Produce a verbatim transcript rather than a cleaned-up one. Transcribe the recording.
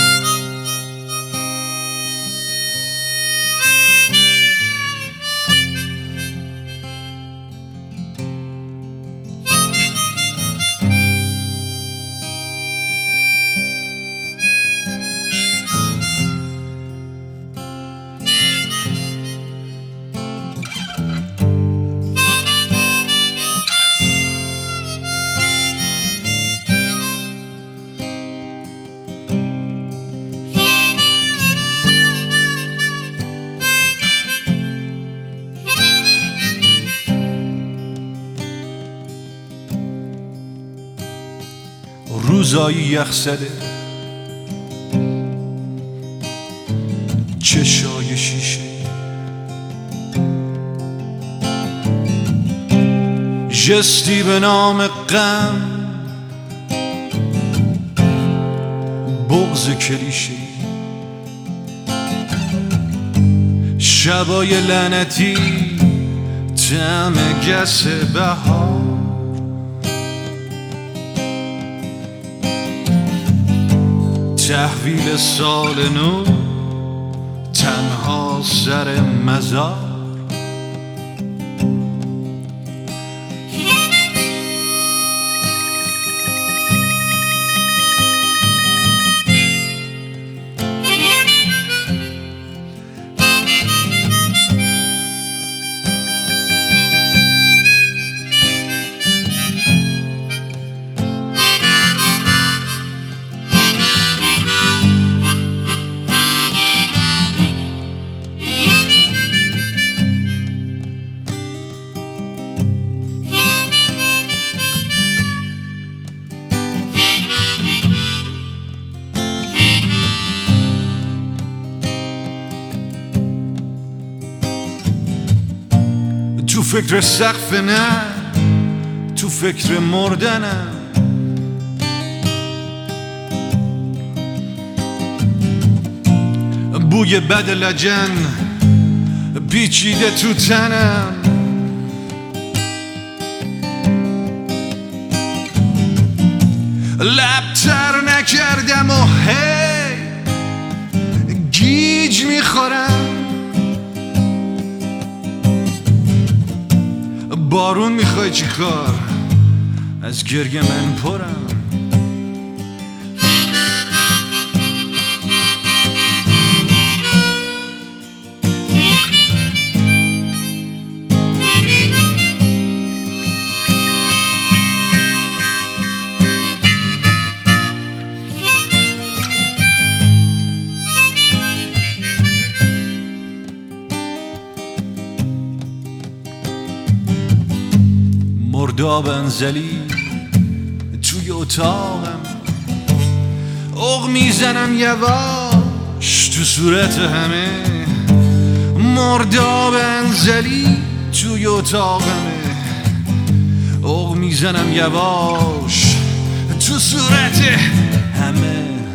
روزایی یخ زده، چشای شیشه، جستی به نام غم، بغض کلیشه، شبای لعنتی، طعم گس بهار، تحویل سال نو، تنها سر مزار. تو فکر سقف نه، تو فکر مردنم، بوی بد لجن پیچیده تو تنم، لبتر نکردم و هی گیج میخورم، بارون میخوای چی کار؟ از گریه من پرم. مرداب انزلی توی اتاقم، اغ میزنم یواش تو صورت همه، مرداب انزلی توی اتاقمه، اغ میزنم یواش تو صورت همه.